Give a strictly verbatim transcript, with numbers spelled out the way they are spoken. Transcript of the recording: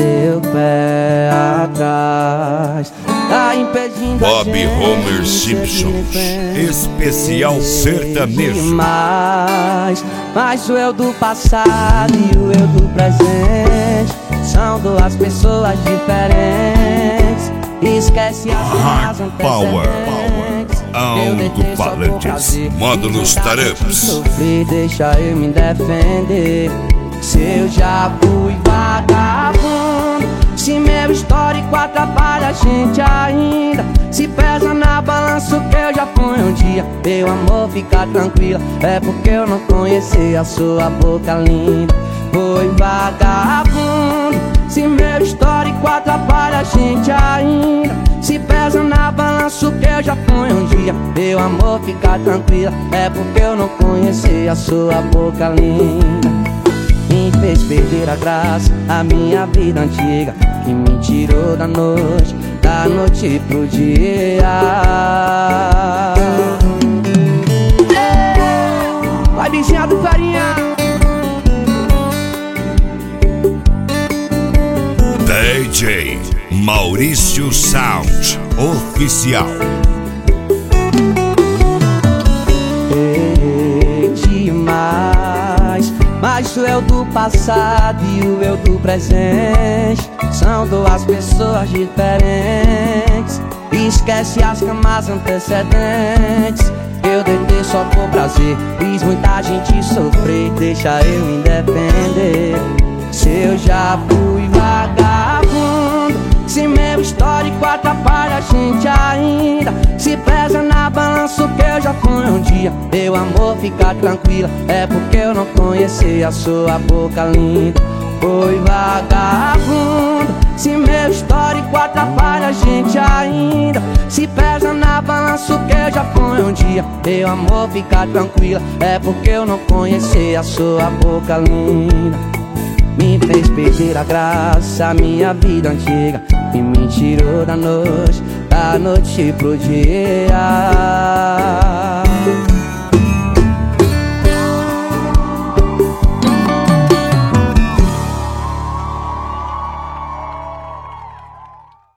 seu pé atrás. Tá impedindo Bob a gente Homer de Simpson, ser especial sertanejo. demais. Mas o eu do passado e o eu do presente são duas pessoas diferentes. Esquece as Hard más Power, antecedentes. Eu deitei só por alto-falantes, prazer. módulos Muita gente tarepas. sofrer, deixa eu me defender. Se eu já fui vagabundo, se meu histórico atrapalha a gente ainda, se pesa na balança o que eu já fui um dia, meu amor, fica tranquila, é porque eu não conheci a sua boca linda. Foi vagabundo, se meu histórico atrapalha a gente ainda, se pesa na balança o que eu já fui um dia, meu amor, fica tranquila, é porque eu não conheci a sua boca linda. Me fez perder a graça, a minha vida antiga, que me tirou da noite, da noite pro dia. Vai, bichinha do farinha. D J Maurício Sound Oficial. Ei, demais. Mas o eu do passado e o eu do presente são duas pessoas diferentes. Esquece as camas antecedentes. Eu deitei só por prazer, fiz muita gente sofrer, deixa eu me defender. Se eu já fui vagabundo, se meu histórico atrapalha a gente ainda, se pesa na balança o que eu já fui um dia, meu amor, fica tranquila, é porque eu não conheci a sua boca linda. Foi vagabundo, se meu histórico atrapalha a gente ainda, se pesa na balança o que eu já fui um dia, meu amor, fica tranquila, é porque eu não conheci a sua boca linda. Me fez perder a graça, a minha vida antiga, e me tirou da noite, da noite pro dia.